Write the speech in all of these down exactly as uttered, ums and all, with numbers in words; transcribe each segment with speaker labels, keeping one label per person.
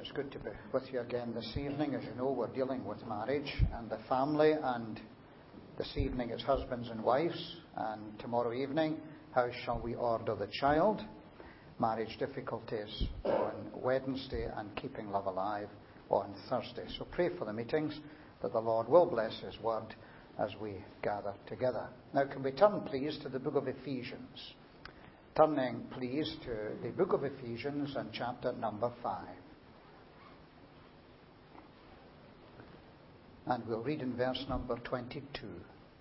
Speaker 1: It's good to be with you again this evening. As you know, we're dealing with marriage and the family, and this evening it's husbands and wives, and tomorrow evening, how shall we order the child? Marriage difficulties on Wednesday, and keeping love alive on Thursday. So pray for the meetings, that the Lord will bless His word as we gather together. Now, can we turn please to the book of Ephesians? Turning please to the book of Ephesians and chapter number five. And we'll read in verse number twenty-two.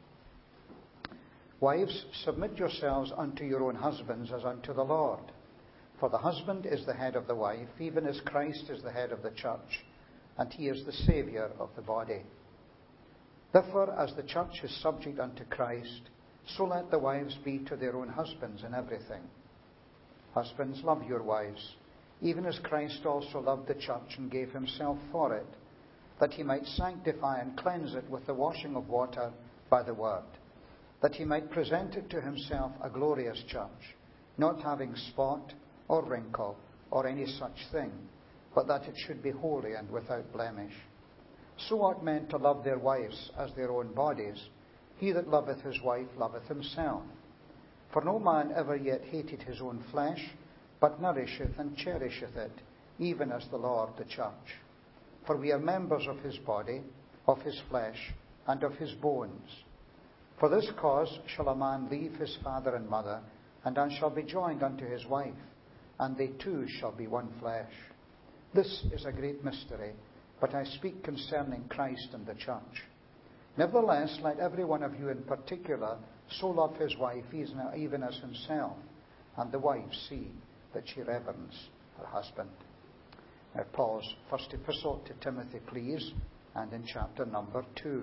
Speaker 1: Wives, submit yourselves unto your own husbands as unto the Lord. For the husband is the head of the wife, even as Christ is the head of the church, and he is the Saviour of the body. Therefore, as the church is subject unto Christ, so let the wives be to their own husbands in everything. Husbands, love your wives, even as Christ also loved the church and gave himself for it, that he might sanctify and cleanse it with the washing of water by the word, that he might present it to himself a glorious church, not having spot or wrinkle or any such thing, but that it should be holy and without blemish. So ought men to love their wives as their own bodies. He that loveth his wife loveth himself. For no man ever yet hated his own flesh, but nourisheth and cherisheth it, even as the Lord the church. For we are members of his body, of his flesh, and of his bones. For this cause shall a man leave his father and mother, and shall be joined unto his wife, and they two shall be one flesh. This is a great mystery, but I speak concerning Christ and the church. Nevertheless, let every one of you in particular so love his wife even as himself, and the wife see that she reverence her husband. Now, Paul's first epistle to Timothy, please, and in chapter number two.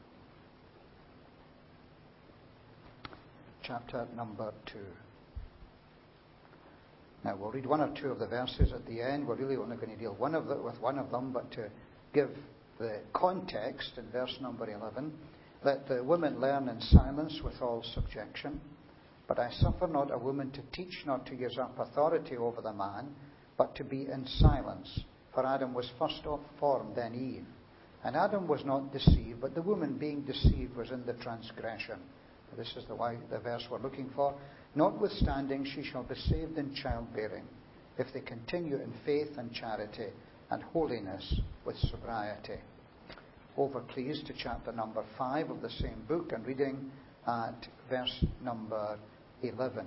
Speaker 1: Chapter number two. Now, we'll read one or two of the verses at the end. We're really only going to deal one of the, with one of them, but to give the context in verse number eleven, let the women learn in silence with all subjection. But I suffer not a woman to teach, nor to use up authority over the man, but to be in silence. For Adam was first formed, then Eve. And Adam was not deceived, but the woman being deceived was in the transgression. This is the, the verse we're looking for. Notwithstanding, she shall be saved in childbearing, if they continue in faith and charity and holiness with sobriety. Over, please, to chapter number five of the same book, and reading at verse number eleven.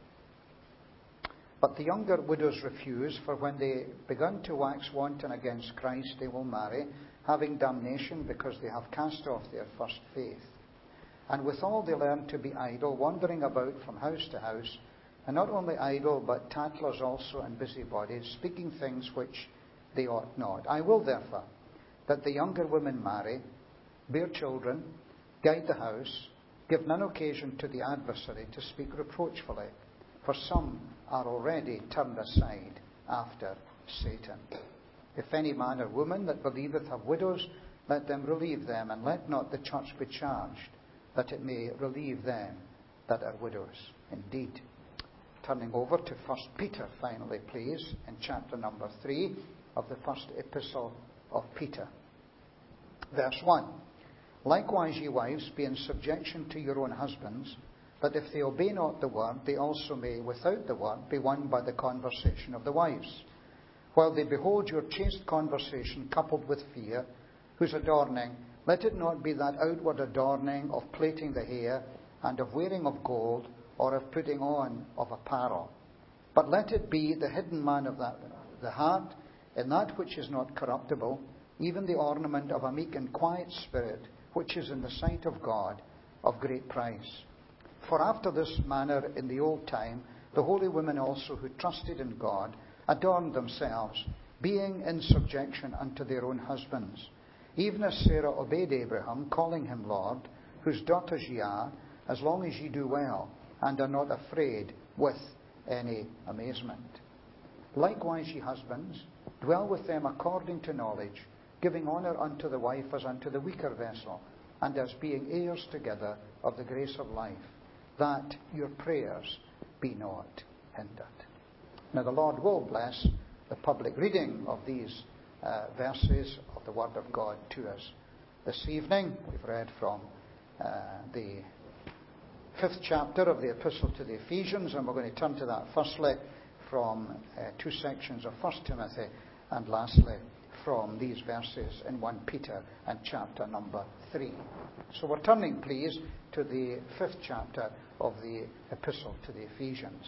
Speaker 1: But the younger widows refuse, for when they begun to wax wanton against Christ, they will marry, having damnation, because they have cast off their first faith. And withal they learn to be idle, wandering about from house to house, and not only idle, but tattlers also and busybodies, speaking things which they ought not. I will therefore that the younger women marry, bear children, guide the house, give none occasion to the adversary to speak reproachfully, for some are already turned aside after Satan. If any man or woman that believeth have widows, let them relieve them, and let not the church be charged, that it may relieve them that are widows. Indeed. Turning over to First Peter, finally, please, in chapter number three of the first epistle of Peter. Verse one. Likewise, ye wives, be in subjection to your own husbands, that if they obey not the word, they also may, without the word, be won by the conversation of the wives. While they behold your chaste conversation coupled with fear, whose adorning, let it not be that outward adorning of plaiting the hair, and of wearing of gold, or of putting on of apparel. But let it be the hidden man of that, the heart, in that which is not corruptible, even the ornament of a meek and quiet spirit, which is in the sight of God of great price. For after this manner in the old time, the holy women also who trusted in God adorned themselves, being in subjection unto their own husbands, even as Sarah obeyed Abraham, calling him Lord, whose daughters ye are, as long as ye do well, and are not afraid with any amazement. Likewise, ye husbands, dwell with them according to knowledge, giving honour unto the wife as unto the weaker vessel, and as being heirs together of the grace of life, that your prayers be not hindered. Now the Lord will bless the public reading of these uh, verses of the Word of God to us. This evening we've read from uh, the fifth chapter of the Epistle to the Ephesians, and we're going to turn to that firstly from uh, two sections of First Timothy, and lastly from these verses in First Peter and chapter number three. So we're turning, please, to the fifth chapter of the Epistle to the Ephesians.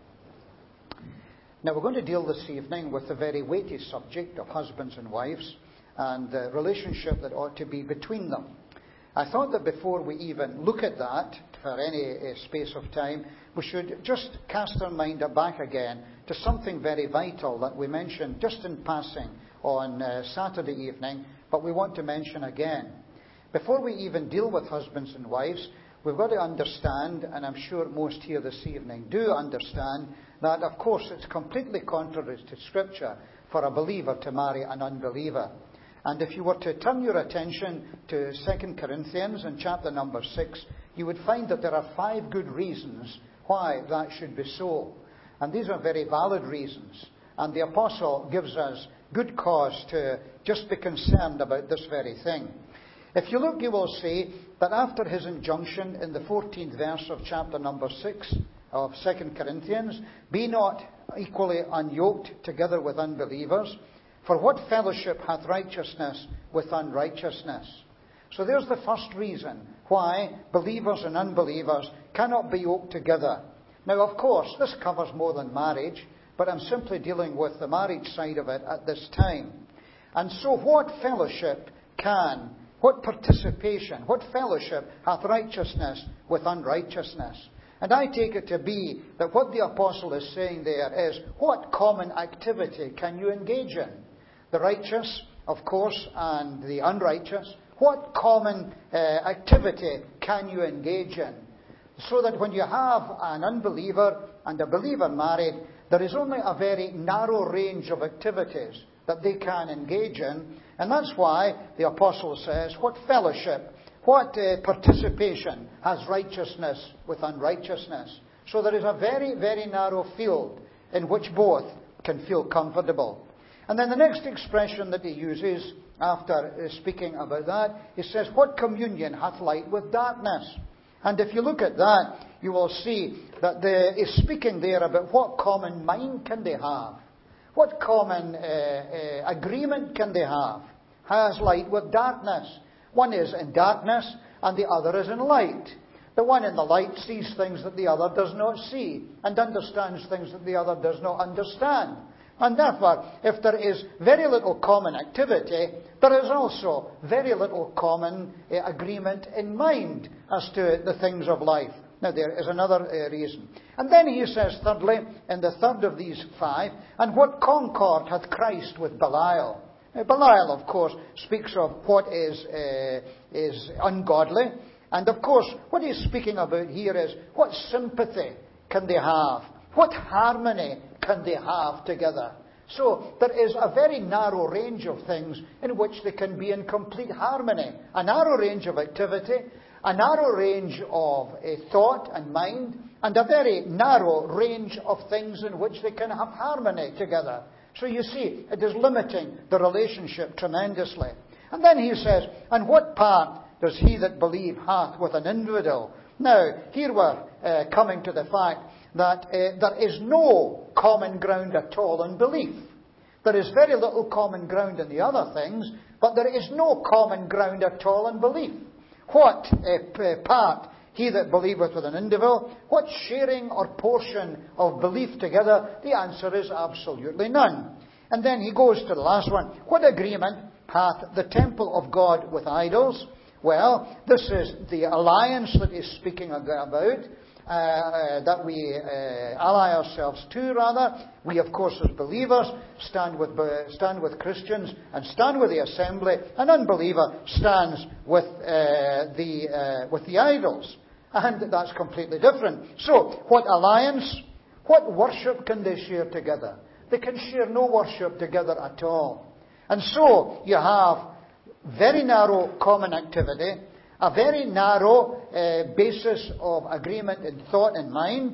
Speaker 1: Now we're going to deal this evening with the very weighty subject of husbands and wives and the relationship that ought to be between them. I thought that before we even look at that for any uh, space of time, we should just cast our mind back again to something very vital that we mentioned just in passing on uh, Saturday evening, but we want to mention again. Before we even deal with husbands and wives, we've got to understand, and I'm sure most here this evening do understand, that of course it's completely contrary to Scripture for a believer to marry an unbeliever. And if you were to turn your attention to Second Corinthians in chapter number six, you would find that there are five good reasons why that should be so. And these are very valid reasons. And the Apostle gives us good cause to just be concerned about this very thing. If you look, you will see that after his injunction in the fourteenth verse of chapter number six of Second Corinthians, be not equally unyoked together with unbelievers, for what fellowship hath righteousness with unrighteousness? So there's the first reason why believers and unbelievers cannot be yoked together. Now, of course, this covers more than marriage, but I'm simply dealing with the marriage side of it at this time. And so what fellowship can, what participation, what fellowship hath righteousness with unrighteousness? And I take it to be that what the Apostle is saying there is, what common activity can you engage in? The righteous, of course, and the unrighteous. What common uh, activity can you engage in? So that when you have an unbeliever and a believer married, there is only a very narrow range of activities that they can engage in. And that's why the Apostle says, what fellowship, what uh, participation has righteousness with unrighteousness? So there is a very, very narrow field in which both can feel comfortable. And then the next expression that he uses after speaking about that, he says, what communion hath light with darkness? And if you look at that, you will see that there is speaking there about what common mind can they have? What common uh, uh, agreement can they have? Has light with darkness. One is in darkness and the other is in light. The one in the light sees things that the other does not see and understands things that the other does not understand. And therefore, if there is very little common activity, there is also very little common uh, agreement in mind as to the things of life. Now, there is another uh, reason. And then he says, thirdly, in the third of these five, and what concord hath Christ with Belial? Now, Belial, of course, speaks of what is, uh, is ungodly. And, of course, what he's speaking about here is what sympathy can they have? What harmony can they have together? So there is a very narrow range of things in which they can be in complete harmony. A narrow range of activity, a narrow range of uh, thought and mind, and a very narrow range of things in which they can have harmony together. So you see, it is limiting the relationship tremendously. And then he says, and what part does he that believe hath with an infidel? Now, here we're uh, coming to the fact that uh, there is no common ground at all in belief. There is very little common ground in the other things, but there is no common ground at all in belief. What uh, part he that believeth with an infidel, what sharing or portion of belief together? The answer is absolutely none. And then he goes to the last one. What agreement hath the temple of God with idols? Well, this is the alliance that he's speaking about. Uh, uh, that we uh, ally ourselves to, rather. We, of course, as believers, stand with uh, stand with Christians and stand with the assembly. An unbeliever stands with uh, the uh, with the idols, and that's completely different. So, what alliance? What worship can they share together? They can share no worship together at all. And so you have very narrow common activity, a very narrow uh, basis of agreement in thought and mind.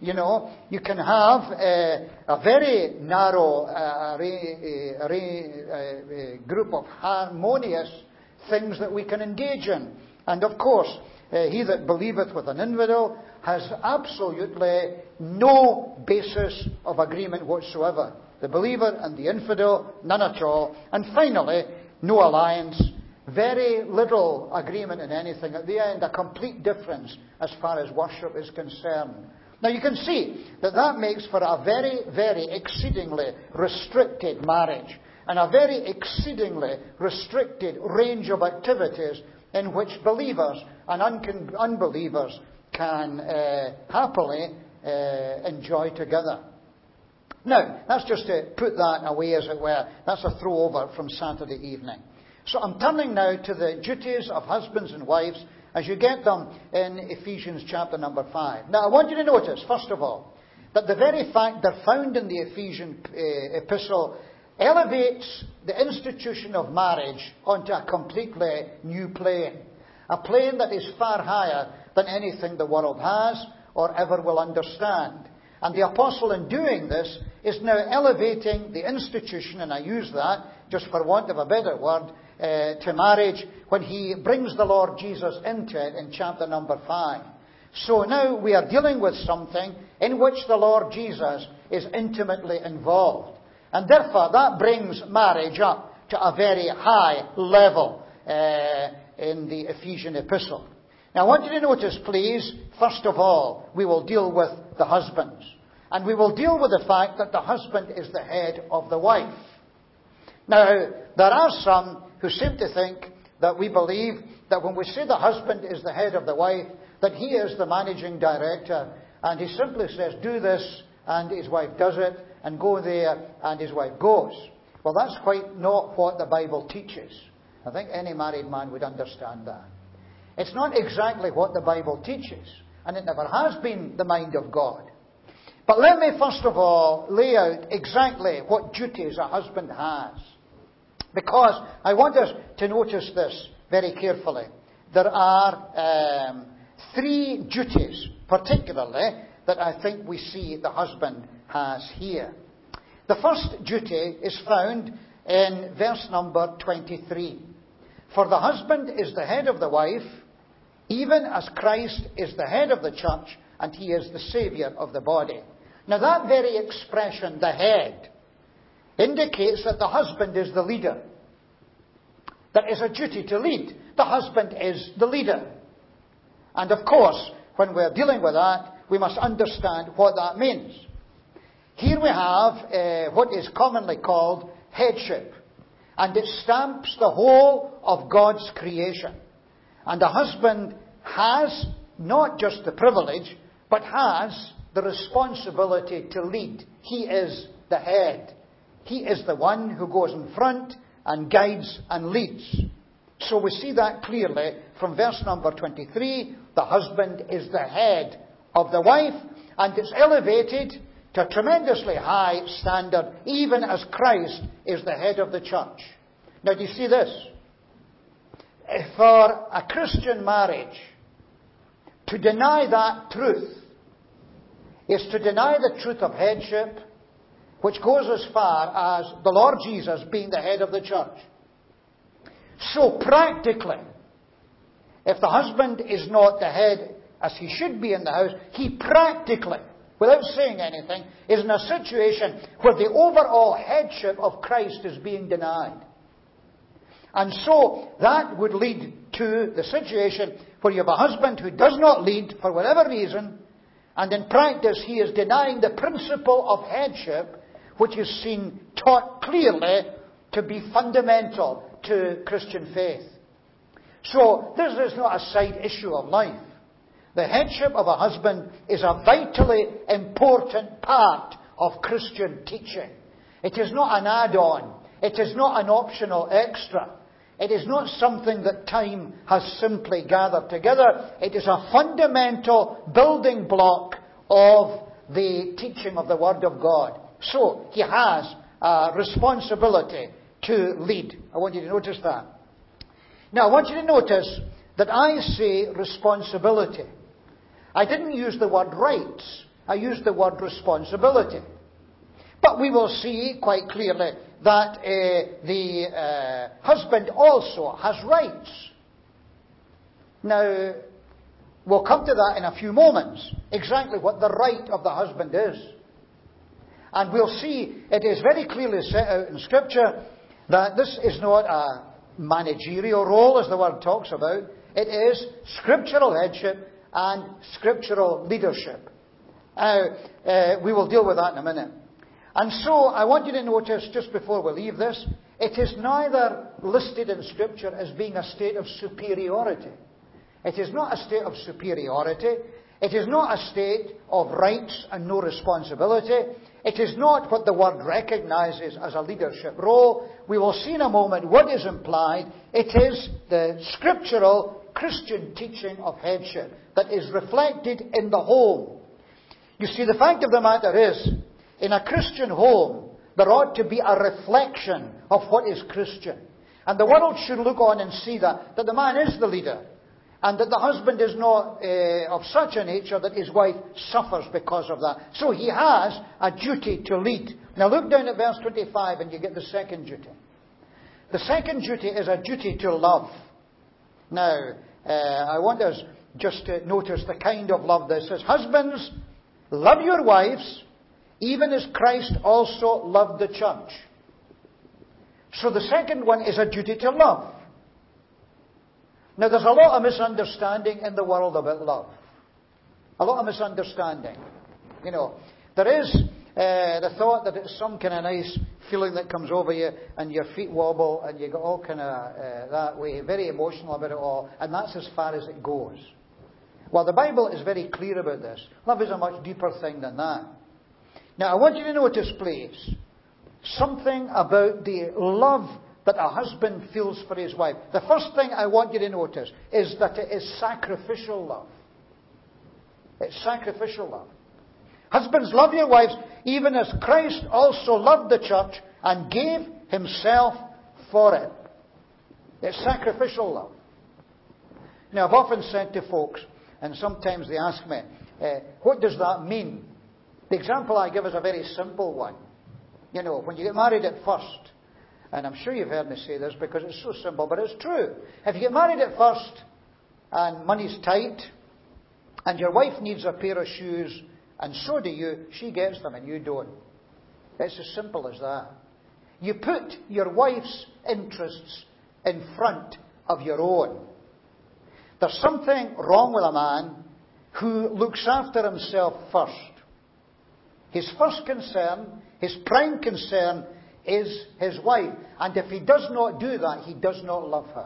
Speaker 1: You know, you can have uh, a very narrow uh, array, uh, array, uh, group of harmonious things that we can engage in. And of course, uh, he that believeth with an infidel has absolutely no basis of agreement whatsoever. The believer and the infidel, none at all. And finally, no alliance. Very little agreement in anything. At the end, a complete difference as far as worship is concerned. Now you can see that that makes for a very, very exceedingly restricted marriage. And a very exceedingly restricted range of activities in which believers and un- unbelievers can uh, happily uh, enjoy together. Now, that's just to put that away, as it were. That's a throwover from Saturday evening. So I'm turning now to the duties of husbands and wives as you get them in Ephesians chapter number five. Now, I want you to notice, first of all, that the very fact they're found in the Ephesian uh, epistle elevates the institution of marriage onto a completely new plane. A plane that is far higher than anything the world has or ever will understand. And the apostle, in doing this, is now elevating the institution, and I use that, just for want of a better word, uh, to marriage, when he brings the Lord Jesus into it in chapter number five. So now we are dealing with something in which the Lord Jesus is intimately involved. And therefore that brings marriage up to a very high level uh, in the Ephesian epistle. Now I want you to notice, please, first of all, we will deal with the husbands. And we will deal with the fact that the husband is the head of the wife. Now, there are some who seem to think that we believe that when we say the husband is the head of the wife, that he is the managing director, and he simply says, do this, and his wife does it, and go there, and his wife goes. Well, that's quite not what the Bible teaches. I think any married man would understand that. It's not exactly what the Bible teaches, and it never has been the mind of God. But let me first of all lay out exactly what duties a husband has. Because I want us to notice this very carefully. There are um, three duties, particularly, that I think we see the husband has here. The first duty is found in verse number twenty-three. For the husband is the head of the wife, even as Christ is the head of the church, and he is the Saviour of the body. Now that very expression, the head, indicates that the husband is the leader. There is a duty to lead. The husband is the leader. And of course, when we're dealing with that, we must understand what that means. Here we have uh, what is commonly called headship. And it stamps the whole of God's creation. And the husband has not just the privilege, but has the responsibility to lead. He is the head. He is the one who goes in front and guides and leads. So we see that clearly from verse number twenty-three. The husband is the head of the wife, and it's elevated to a tremendously high standard, even as Christ is the head of the church. Now, do you see this? For a Christian marriage to deny that truth is to deny the truth of headship, which goes as far as the Lord Jesus being the head of the church. So practically, if the husband is not the head as he should be in the house, he practically, without saying anything, is in a situation where the overall headship of Christ is being denied. And so that would lead to the situation where you have a husband who does not lead for whatever reason, and in practice he is denying the principle of headship, which is seen taught clearly to be fundamental to Christian faith. So this is not a side issue of life. The headship of a husband is a vitally important part of Christian teaching. It is not an add-on. It is not an optional extra. It is not something that time has simply gathered together. It is a fundamental building block of the teaching of the Word of God. So he has a responsibility to lead. I want you to notice that. Now, I want you to notice that I say responsibility. I didn't use the word rights. I used the word responsibility. But we will see quite clearly that uh, the uh, husband also has rights. Now, we'll come to that in a few moments, exactly what the right of the husband is. And we'll see it is very clearly set out in Scripture that this is not a managerial role, as the word talks about. It is scriptural headship and scriptural leadership. Now, uh, we will deal with that in a minute. And so, I want you to notice, just before we leave this, it is neither listed in Scripture as being a state of superiority. It is not a state of superiority. It is not a state of rights and no responsibility. It is not what the word recognizes as a leadership role. We will see in a moment what is implied. It is the scriptural Christian teaching of headship that is reflected in the home. You see, the fact of the matter is, in a Christian home, there ought to be a reflection of what is Christian. And the world should look on and see that, that the man is the leader. And that the husband is not uh, of such a nature that his wife suffers because of that. So he has a duty to lead. Now look down at verse twenty-five and you get the second duty. The second duty is a duty to love. Now, uh, I want us just to notice the kind of love this is. Husbands, love your wives, even as Christ also loved the church. So the second one is a duty to love. Now, there's a lot of misunderstanding in the world about love. A lot of misunderstanding. You know, there is uh, the thought that it's some kind of nice feeling that comes over you and your feet wobble and you get all kind of uh, that way, very emotional about it all, and that's as far as it goes. Well, the Bible is very clear about this. Love is a much deeper thing than that. Now, I want you to notice, please, something about the love that a husband feels for his wife. The first thing I want you to notice is that it is sacrificial love. It's sacrificial love. Husbands, love your wives, even as Christ also loved the church and gave himself for it. It's sacrificial love. Now, I've often said to folks, and sometimes they ask me, uh, what does that mean? The example I give is a very simple one. You know, when you get married at first, and I'm sure you've heard me say this because it's so simple, but it's true. If you get married at first and money's tight and your wife needs a pair of shoes and so do you, she gets them and you don't. It's as simple as that. You put your wife's interests in front of your own. There's something wrong with a man who looks after himself first. His first concern, his prime concern, is his wife. And if he does not do that, he does not love her.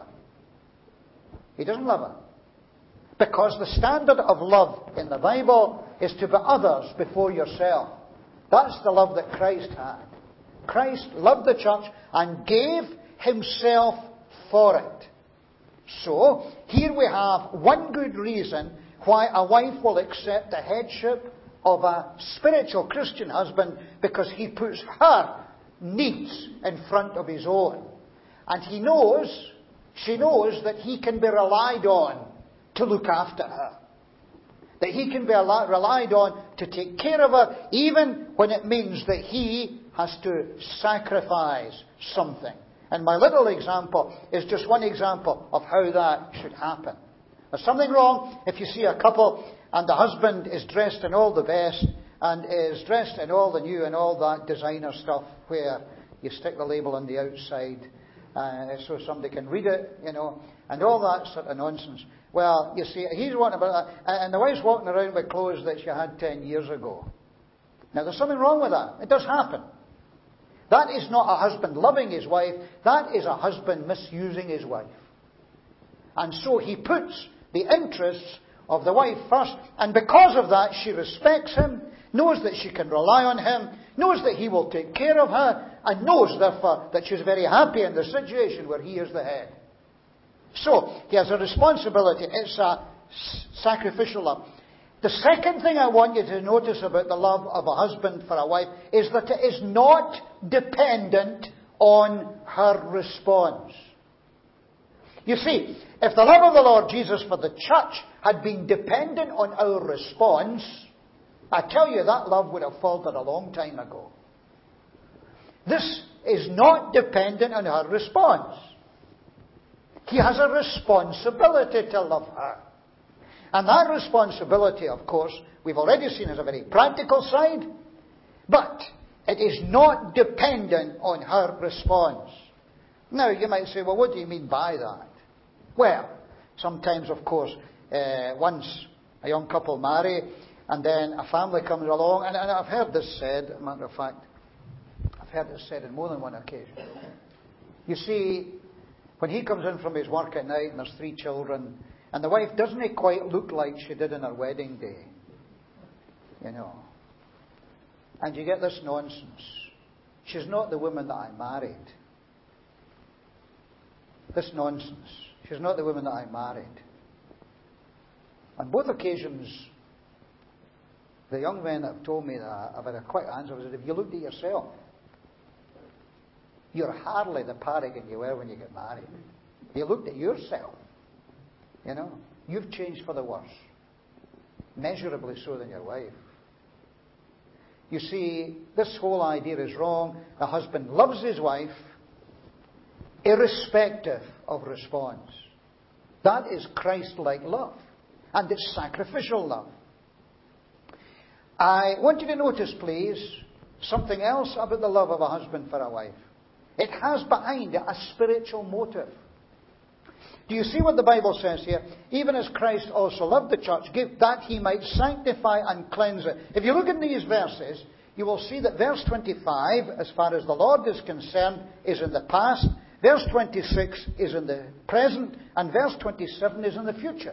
Speaker 1: He doesn't love her. Because the standard of love in the Bible is to put others before yourself. That's the love that Christ had. Christ loved the church and gave himself for it. So, here we have one good reason why a wife will accept the headship of a spiritual Christian husband, because he puts her needs in front of his own. And he knows, she knows that he can be relied on to look after her. That he can be relied on to take care of her, even when it means that he has to sacrifice something. And my little example is just one example of how that should happen. There's something wrong if you see a couple and the husband is dressed in all the best and is dressed in all the new and all that designer stuff where you stick the label on the outside uh, so somebody can read it, you know, and all that sort of nonsense. Well, you see, he's walking about that, and the wife's walking around with clothes that she had ten years ago. Now, there's something wrong with that. It does happen. That is not a husband loving his wife. That is a husband misusing his wife. And so he puts the interests of the wife first, and because of that, she respects him, knows that she can rely on him, knows that he will take care of her, and knows, therefore, that she's very happy in the situation where he is the head. So, he has a responsibility. It's a sacrificial love. The second thing I want you to notice about the love of a husband for a wife is that it is not dependent on her response. You see, if the love of the Lord Jesus for the church had been dependent on our response, I tell you, that love would have faltered a long time ago. This is not dependent on her response. He has a responsibility to love her. And that responsibility, of course, we've already seen as a very practical side, but it is not dependent on her response. Now, you might say, well, what do you mean by that? Well, sometimes, of course, uh, once a young couple marry, and then a family comes along, and, and I've heard this said, as a matter of fact, I've heard this said on more than one occasion. You see, when he comes in from his work at night, and there's three children, and the wife doesn't quite look like she did on her wedding day, you know. And you get this nonsense. She's not the woman that I married. This nonsense. She's not the woman that I married. On both occasions, the young men that have told me that, I've had a quick answer. I said, if you looked at yourself, you're hardly the paragon you were when you got married. If you looked at yourself, you know, you've changed for the worse. Measurably so than your wife. You see, this whole idea is wrong. The husband loves his wife irrespective of response. That is Christ-like love. And it's sacrificial love. I want you to notice, please, something else about the love of a husband for a wife. It has behind it a spiritual motive. Do you see what the Bible says here? Even as Christ also loved the church, give that he might sanctify and cleanse it. If you look at these verses, you will see that verse twenty-five, as far as the Lord is concerned, is in the past. Verse twenty-six is in the present. And verse twenty-seven is in the future.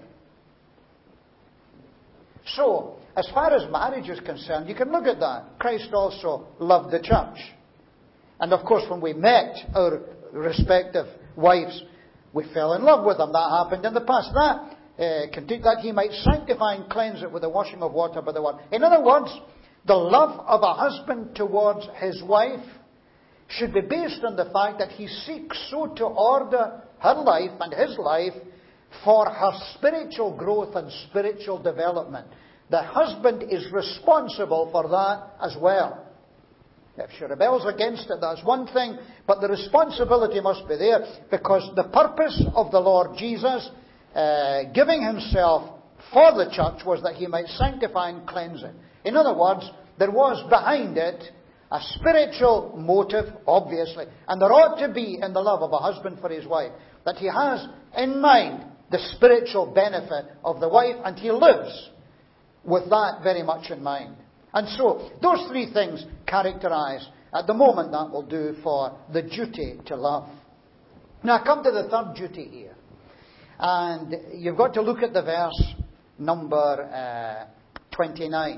Speaker 1: So, as far as marriage is concerned, you can look at that. Christ also loved the church. And of course, when we met our respective wives, we fell in love with them. That happened in the past. That, uh, that he might sanctify and cleanse it with the washing of water by the word. In other words, the love of a husband towards his wife should be based on the fact that he seeks so to order her life and his life for her spiritual growth and spiritual development. The husband is responsible for that as well. If she rebels against it, that's one thing, but the responsibility must be there, because the purpose of the Lord Jesus uh, giving himself for the church was that he might sanctify and cleanse it. In other words, there was behind it a spiritual motive, obviously, and there ought to be in the love of a husband for his wife, that he has in mind the spiritual benefit of the wife, and he lives with that very much in mind. And so, those three things characterize, at the moment, that will do for the duty to love. Now, I come to the third duty here. And you've got to look at the verse number uh, twenty-nine.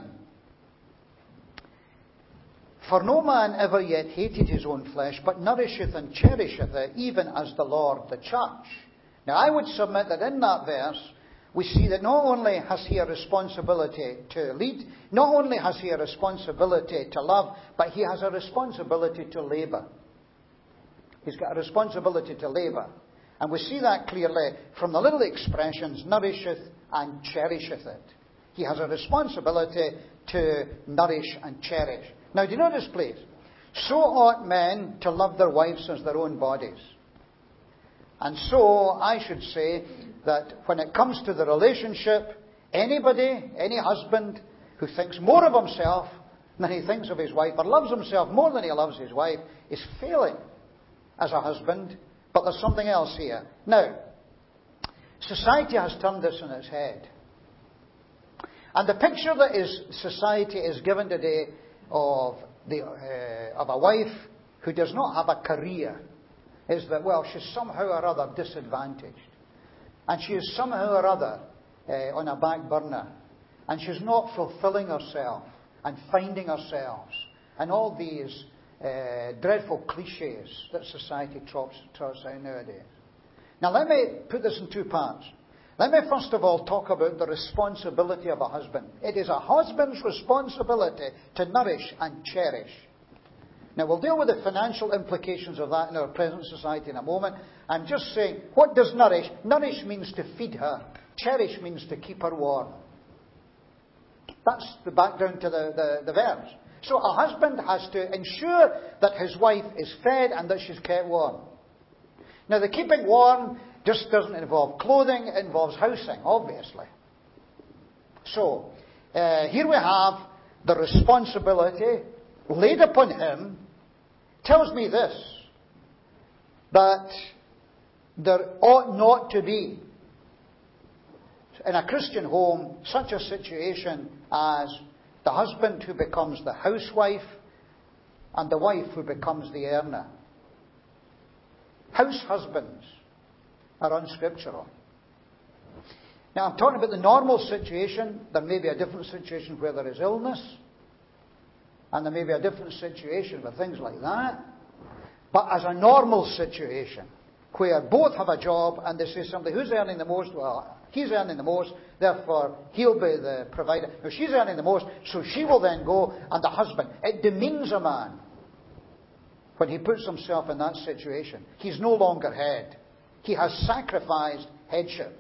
Speaker 1: For no man ever yet hated his own flesh, but nourisheth and cherisheth it, even as the Lord the church. Now, I would submit that in that verse, we see that not only has he a responsibility to lead, not only has he a responsibility to love, but he has a responsibility to labour. He's got a responsibility to labour. And we see that clearly from the little expressions, nourisheth and cherisheth it. He has a responsibility to nourish and cherish. Now, do you notice, please? So ought men to love their wives as their own bodies. And so, I should say that when it comes to the relationship, anybody, any husband who thinks more of himself than he thinks of his wife, or loves himself more than he loves his wife, is failing as a husband. But there's something else here. Now, society has turned this on its head. And the picture that is society is given today of the uh, of a wife who does not have a career is that, well, she's somehow or other disadvantaged. And she is somehow or other uh, on a back burner. And she's not fulfilling herself and finding herself. And all these uh, dreadful cliches that society trots, trots out nowadays. Now, let me put this in two parts. Let me first of all talk about the responsibility of a husband. It is a husband's responsibility to nourish and cherish. Now, we'll deal with the financial implications of that in our present society in a moment. I'm just saying, what does nourish? Nourish means to feed her. Cherish means to keep her warm. That's the background to the, the, the verse. So a husband has to ensure that his wife is fed and that she's kept warm. Now, the keeping warm just doesn't involve clothing, it involves housing, obviously. So, uh, here we have the responsibility laid upon him. Tells me this, that there ought not to be, in a Christian home, such a situation as the husband who becomes the housewife and the wife who becomes the earner. House husbands are unscriptural. Now, I'm talking about the normal situation. There may be a different situation where there is illness, and there may be a different situation with things like that. But as a normal situation, where both have a job and they say somebody, who's earning the most? Well, he's earning the most, therefore he'll be the provider. Now, she's earning the most, so she will then go, and the husband. It demeans a man when he puts himself in that situation. He's no longer head. He has sacrificed headship.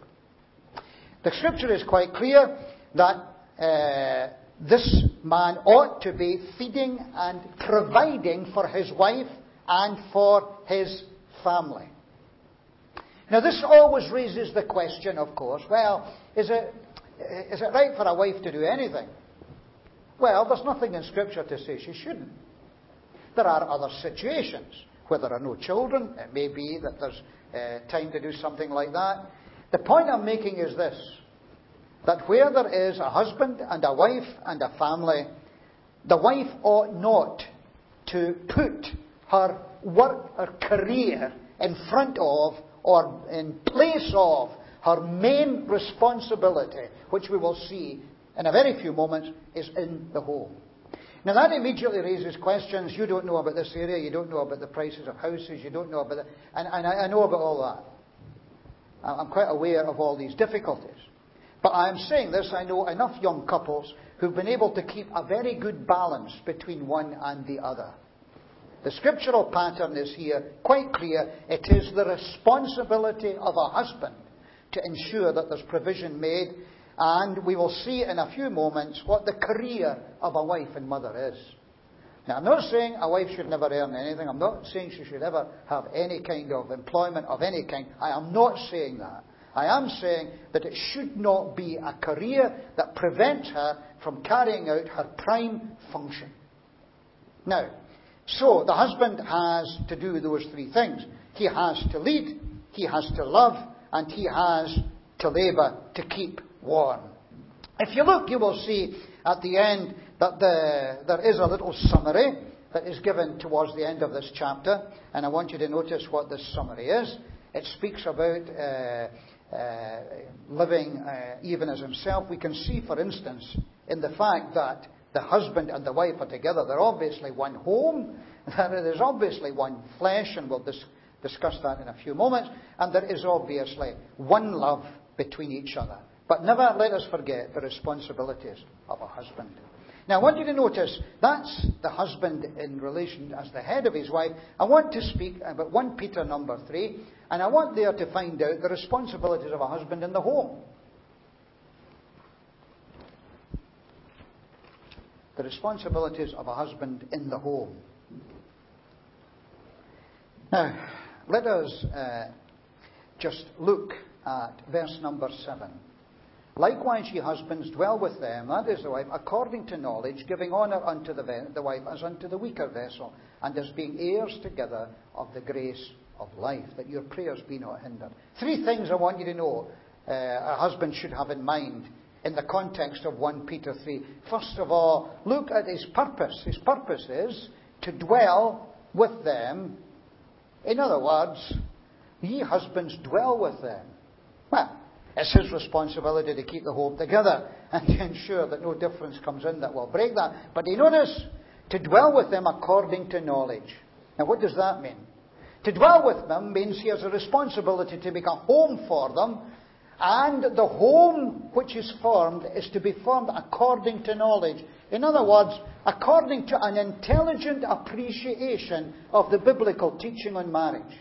Speaker 1: The scripture is quite clear that uh, this man ought to be feeding and providing for his wife and for his family. Now, this always raises the question, of course, well, is it, is it right for a wife to do anything? Well, there's nothing in Scripture to say she shouldn't. There are other situations where there are no children. It may be that there's uh, time to do something like that. The point I'm making is this, that where there is a husband and a wife and a family, the wife ought not to put her work, her career in front of or in place of her main responsibility, which we will see in a very few moments, is in the home. Now, that immediately raises questions. You don't know about this area, you don't know about the prices of houses, you don't know about the... And, and I, I know about all that. I'm quite aware of all these difficulties. But I'm saying this, I know enough young couples who've been able to keep a very good balance between one and the other. The scriptural pattern is here quite clear. It is the responsibility of a husband to ensure that there's provision made. And we will see in a few moments what the career of a wife and mother is. Now, I'm not saying a wife should never earn anything. I'm not saying she should ever have any kind of employment of any kind. I am not saying that. I am saying that it should not be a career that prevents her from carrying out her prime function. Now, so the husband has to do those three things. He has to lead, he has to love, and he has to labour to keep warm. If you look, you will see at the end that the, there is a little summary that is given towards the end of this chapter, and I want you to notice what this summary is. It speaks about uh, uh, living uh, even as himself. We can see, for instance, in the fact that the husband and the wife are together. They're obviously one home. There is obviously one flesh, and we'll dis- discuss that in a few moments. And there is obviously one love between each other. But never let us forget the responsibilities of a husband. Now, I want you to notice that's the husband in relation as the head of his wife. I want to speak about First Peter number three, and I want there to find out the responsibilities of a husband in the home. The responsibilities of a husband in the home. Now, let us uh, just look at verse number seven. Likewise, ye husbands, dwell with them, that is the wife, according to knowledge, giving honour unto the, ve- the wife as unto the weaker vessel, and as being heirs together of the grace of life, that your prayers be not hindered. Three things I want you to know uh, a husband should have in mind in the context of First Peter three. First of all, look at his purpose. His purpose is to dwell with them. In other words, ye husbands, dwell with them. Well, it's his responsibility to keep the home together and to ensure that no difference comes in that will break that. But you notice, to dwell with them according to knowledge. Now, what does that mean? To dwell with them means he has a responsibility to make a home for them, and the home which is formed is to be formed according to knowledge. In other words, according to an intelligent appreciation of the biblical teaching on marriage.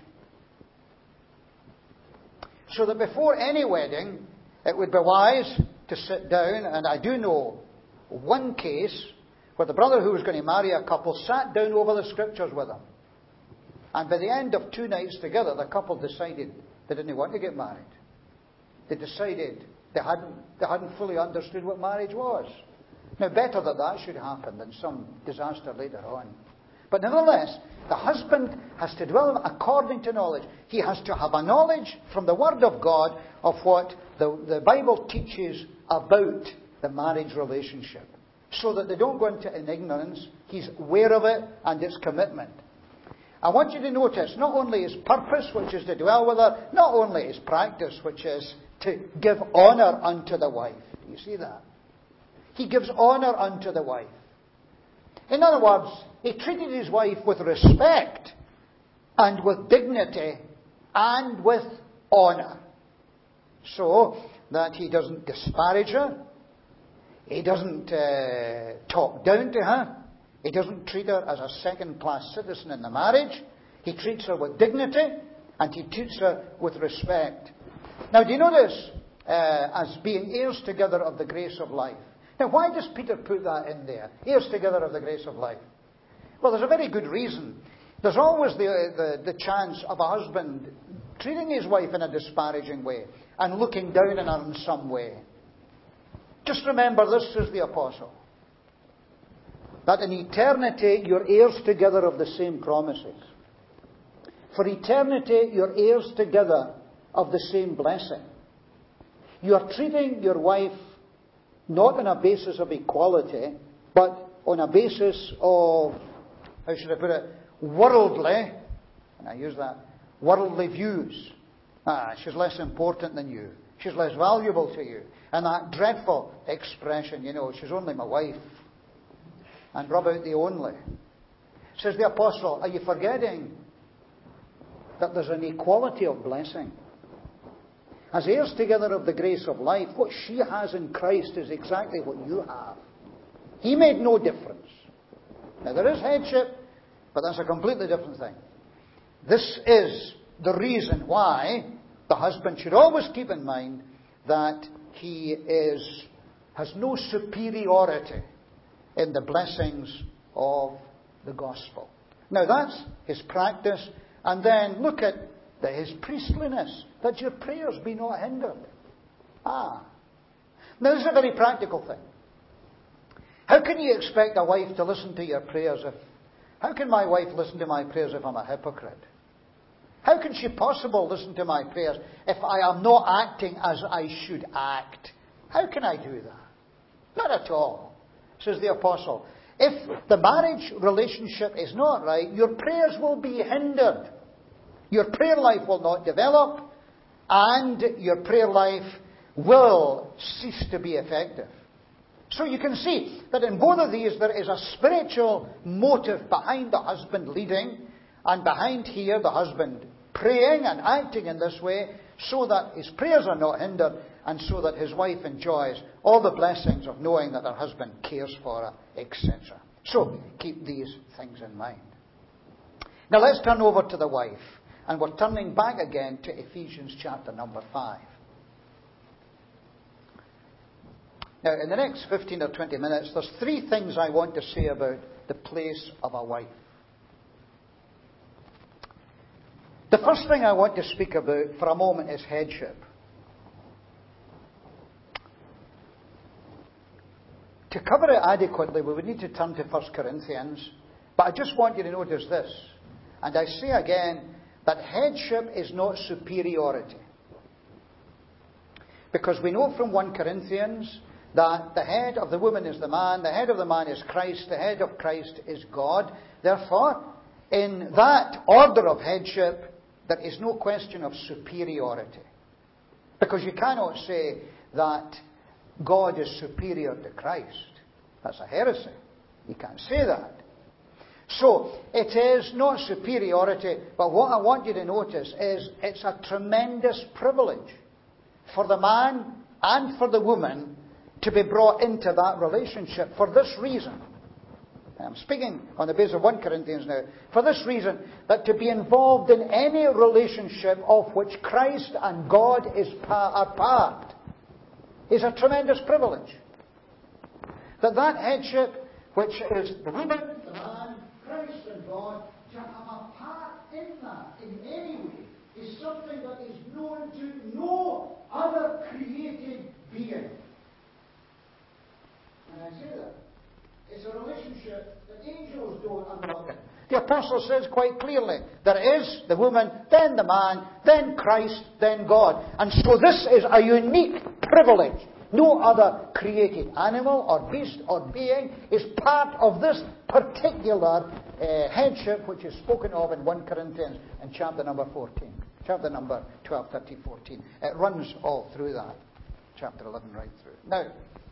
Speaker 1: So that before any wedding, it would be wise to sit down, and I do know one case where the brother who was going to marry a couple sat down over the scriptures with him. And by the end of two nights together, the couple decided they didn't want to get married. They decided they hadn't, they hadn't fully understood what marriage was. Now, better that that should happen than some disaster later on. But nevertheless, the husband has to dwell according to knowledge. He has to have a knowledge from the Word of God of what the, the Bible teaches about the marriage relationship, so that they don't go into in ignorance. He's aware of it and its commitment. I want you to notice not only his purpose, which is to dwell with her, not only his practice, which is to give honour unto the wife. Do you see that? He gives honour unto the wife. In other words, he treated his wife with respect and with dignity and with honour, so that he doesn't disparage her. He doesn't uh, talk down to her. He doesn't treat her as a second-class citizen in the marriage. He treats her with dignity, and he treats her with respect. Now, do you notice uh, as being heirs together of the grace of life? Now, why does Peter put that in there? Heirs together of the grace of life. Well, there's a very good reason. There's always the, the, the chance of a husband treating his wife in a disparaging way and looking down on her in some way. Just remember this, says the apostle, that in eternity you're heirs together of the same promises. For eternity you're heirs together of the same blessing. You are treating your wife not on a basis of equality, but on a basis of, how should I put it, worldly, and I use that, worldly views. Ah, she's less important than you. She's less valuable to you. And that dreadful expression, you know, she's only my wife. And rub out the only. Says the apostle, are you forgetting that there's an equality of blessing? As heirs together of the grace of life, what she has in Christ is exactly what you have. He made no difference. Now, there is headship, but that's a completely different thing. This is the reason why the husband should always keep in mind that he is has no superiority in the blessings of the gospel. Now, that's his practice. And then look at the, his priestliness, that your prayers be not hindered. Ah. Now, this is a very practical thing. How can you expect a wife to listen to your prayers if... How can my wife listen to my prayers if I'm a hypocrite? How can she possibly listen to my prayers if I am not acting as I should act? How can I do that? Not at all, says the apostle. If the marriage relationship is not right, your prayers will be hindered. Your prayer life will not develop, and your prayer life will cease to be effective. So you can see that in both of these there is a spiritual motive behind the husband leading, and behind here the husband praying and acting in this way, so that his prayers are not hindered, and so that his wife enjoys all the blessings of knowing that her husband cares for her, et cetera. So keep these things in mind. Now let's turn over to the wife, and we're turning back again to Ephesians chapter number five. Now, in the next fifteen or twenty minutes, there's three things I want to say about the place of a wife. The first thing I want to speak about for a moment is headship. To cover it adequately, we would need to turn to First Corinthians. But I just want you to notice this. And I say again that headship is not superiority. Because we know from First Corinthians that the head of the woman is the man, the head of the man is Christ, the head of Christ is God. Therefore, in that order of headship, there is no question of superiority. Because you cannot say that God is superior to Christ. That's a heresy. You can't say that. So, it is not superiority, but what I want you to notice is it's a tremendous privilege for the man and for the woman to be brought into that relationship for this reason. I'm speaking on the basis of First Corinthians now. For this reason, that to be involved in any relationship of which Christ and God is pa- are part is a tremendous privilege. That that headship, which is the woman, the man, Christ and God, to have a part in that in any way is something that is known to no other created being. And I say that. It's a relationship that angels don't understand. The apostle says quite clearly, there is the woman, then the man, then Christ, then God. And so this is a unique privilege. No other created animal or beast or being is part of this particular uh, headship which is spoken of in First Corinthians in chapter number fourteen. Chapter number twelve, thirteen, fourteen. It runs all through that. Chapter eleven right through. Now,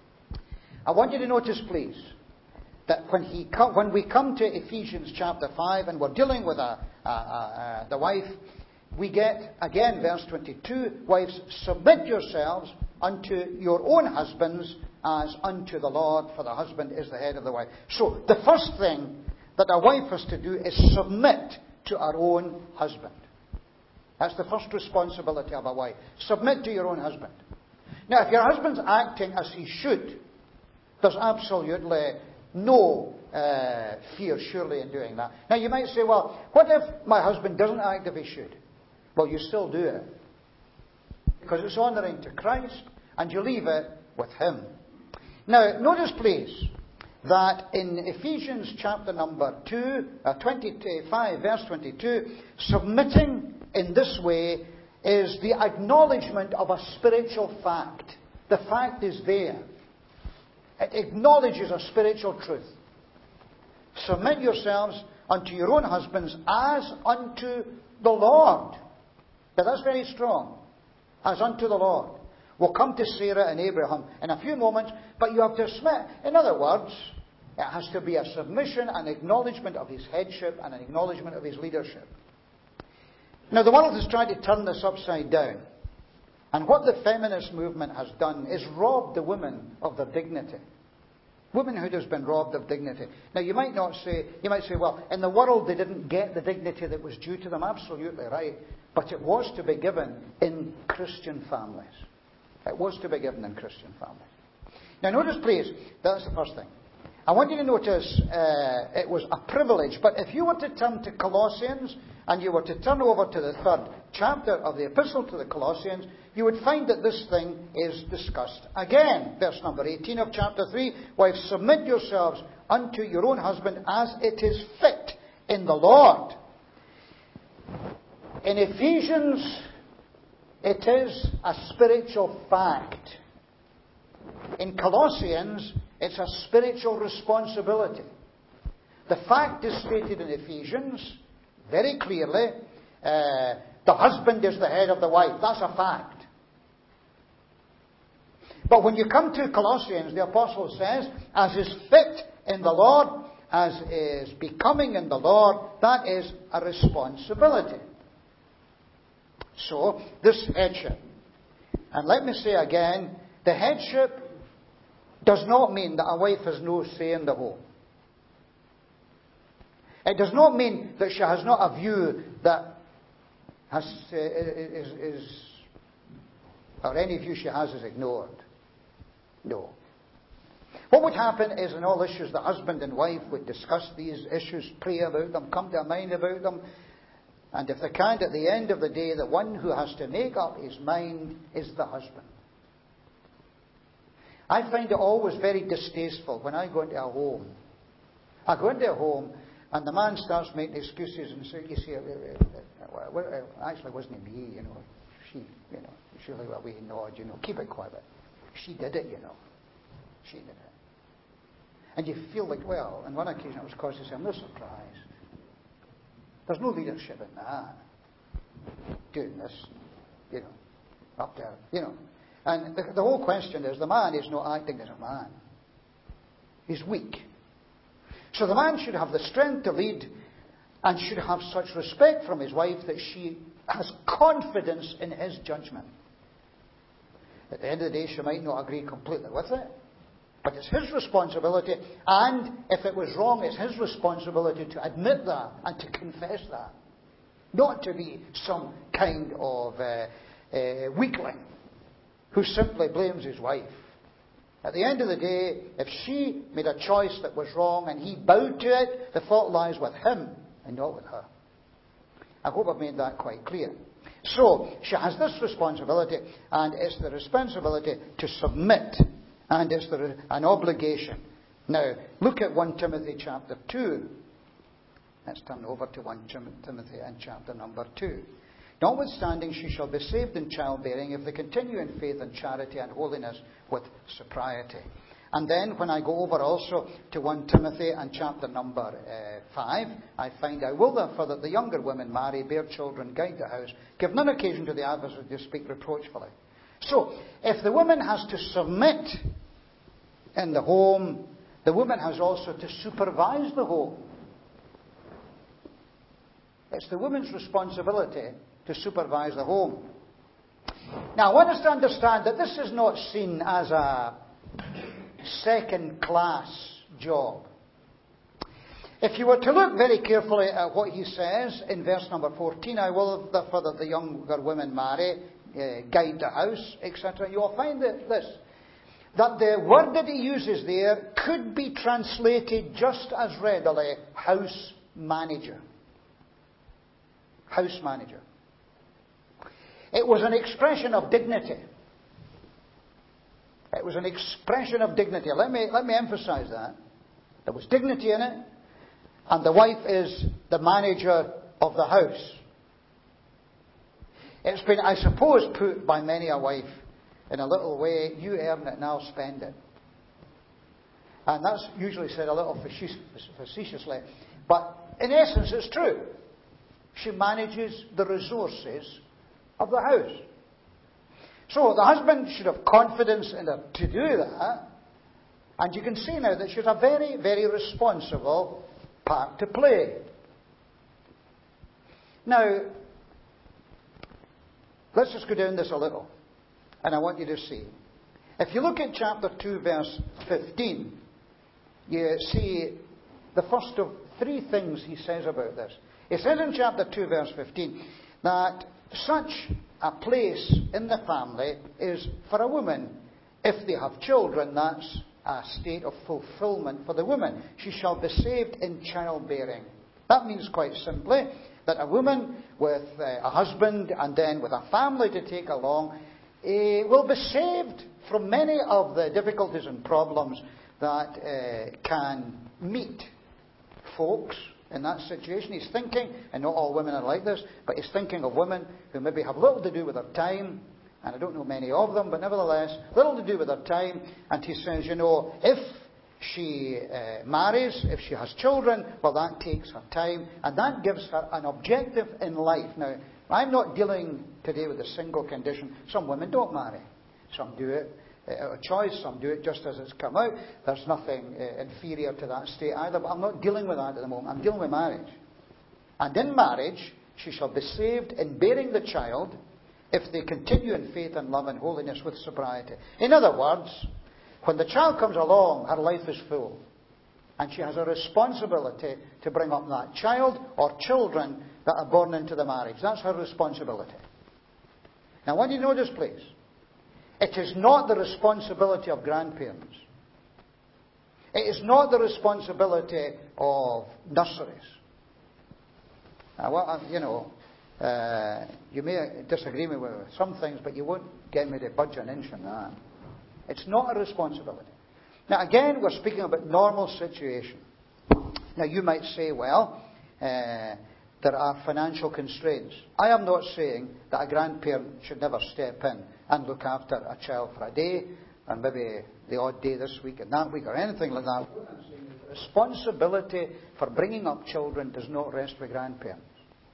Speaker 1: I want you to notice, please, that when, he com- when we come to Ephesians chapter five and we're dealing with a, a, a, a, the wife, we get, again, verse twenty-two, wives, submit yourselves unto your own husbands as unto the Lord, for the husband is the head of the wife. So, the first thing that a wife has to do is submit to her own husband. That's the first responsibility of a wife. Submit to your own husband. Now, if your husband's acting as he should, there's absolutely no uh, fear, surely, in doing that. Now, you might say, well, what if my husband doesn't act as he should? Well, you still do it. Because it's honouring to Christ, and you leave it with him. Now, notice, please, that in Ephesians chapter number two, uh, twenty-five, verse twenty-two, submitting in this way is the acknowledgement of a spiritual fact. The fact is there. It acknowledges a spiritual truth. Submit yourselves unto your own husbands as unto the Lord. Now that's very strong. As unto the Lord. We'll come to Sarah and Abraham in a few moments, but you have to submit. In other words, it has to be a submission, an acknowledgement of his headship, and an acknowledgement of his leadership. Now the world has tried to turn this upside down. And what the feminist movement has done is robbed the women of their dignity. Womanhood has been robbed of dignity. Now you might not say, you might say, well, in the world they didn't get the dignity that was due to them. Absolutely right. But it was to be given in Christian families. It was to be given in Christian families. Now notice please, that's the first thing. I want you to notice uh, it was a privilege. But if you were to turn to Colossians, and you were to turn over to the third chapter of the Epistle to the Colossians, you would find that this thing is discussed again. Verse number eighteen of chapter three, wives, submit yourselves unto your own husband as it is fit in the Lord. In Ephesians, it is a spiritual fact. In Colossians, it's a spiritual responsibility. The fact is stated in Ephesians very clearly. Uh, the husband is the head of the wife. That's a fact. But when you come to Colossians, the apostle says, as is fit in the Lord, as is becoming in the Lord, that is a responsibility. So, this headship. And let me say again, the headship does not mean that a wife has no say in the home. It does not mean that she has not a view that has, uh, is, is, or any view she has is ignored. No. What would happen is in all issues, the husband and wife would discuss these issues, pray about them, come to a mind about them. And if they can't, at the end of the day, the one who has to make up his mind is the husband. I find it always very distasteful when I go into a home. I go into a home and the man starts making excuses and say, you see, well, actually it wasn't me, you know. She, you know, she like a wee nod, you know, keep it quiet. She did it, you know. She did it. And you feel like, well, on one occasion it was caused to say, I'm not surprised. There's no leadership in that. Doing this, you know, up there, you know. And the, the whole question is, the man is not acting as a man. He's weak. So the man should have the strength to lead and should have such respect from his wife that she has confidence in his judgment. At the end of the day, she might not agree completely with it, but it's his responsibility, and if it was wrong, it's his responsibility to admit that and to confess that. Not to be some kind of uh, uh, weakling who simply blames his wife. At the end of the day, if she made a choice that was wrong and he bowed to it, the fault lies with him and not with her. I hope I've made that quite clear. So, she has this responsibility, and it's the responsibility to submit, and it's the, an obligation. Now, look at First Timothy chapter two. Let's turn over to First Timothy and chapter number two. Notwithstanding, she shall be saved in childbearing if they continue in faith and charity and holiness with sobriety. And then when I go over also to First Timothy and chapter number uh, five, I find, I will therefore that the younger women marry, bear children, guide the house, give none occasion to the adversary to speak reproachfully. So, if the woman has to submit in the home, the woman has also to supervise the home. It's the woman's responsibility to supervise the home. Now, I want us to understand that this is not seen as a second-class job. If you were to look very carefully at what he says in verse number fourteen, I will therefore that the younger women marry, uh, guide the house, et cetera, you'll find that this, that the word that he uses there could be translated just as readily house manager. House manager. It was an expression of dignity. It was an expression of dignity. Let me, let me emphasize that. There was dignity in it. And the wife is the manager of the house. It's been, I suppose, put by many a wife in a little way, you earn it and I'll spend it. And that's usually said a little facetiously. But in essence, it's true. She manages the resources of the house. So the husband should have confidence in her to do that. And you can see now that she's a very, very responsible part to play. Now, let's just go down this a little. And I want you to see. If you look at chapter two, verse fifteen, you see the first of three things he says about this. He says in chapter two, verse fifteen, that such a place in the family is for a woman. If they have children, that's a state of fulfillment for the woman. She shall be saved in childbearing. That means quite simply that a woman with a husband and then with a family to take along uh, will be saved from many of the difficulties and problems that uh, can meet folks in that situation. He's thinking, and not all women are like this, but he's thinking of women who maybe have little to do with their time, and I don't know many of them, but nevertheless, little to do with their time, and he says, you know, if she uh, marries, if she has children, well, that takes her time, and that gives her an objective in life. Now, I'm not dealing today with a single condition. Some women don't marry. Some do it out of choice. Some do it just as it's come out. There's nothing uh, inferior to that state either, but I'm not dealing with that at the moment. I'm dealing with marriage. And in marriage, she shall be saved in bearing the child if they continue in faith and love and holiness with sobriety. In other words, when the child comes along, her life is full. And she has a responsibility to bring up that child or children that are born into the marriage. That's her responsibility. Now, I want you to notice, please, it is not the responsibility of grandparents. It is not the responsibility of nurseries. Now, well, you know, uh, you may disagree with me with some things, but you won't get me to budge an inch on that. It's not a responsibility. Now, again, we're speaking about normal situation. Now, you might say, well, uh, there are financial constraints. I am not saying that a grandparent should never step in and look after a child for a day, and maybe the odd day this week and that week, or anything like that. What I'm saying is the responsibility for bringing up children does not rest with grandparents.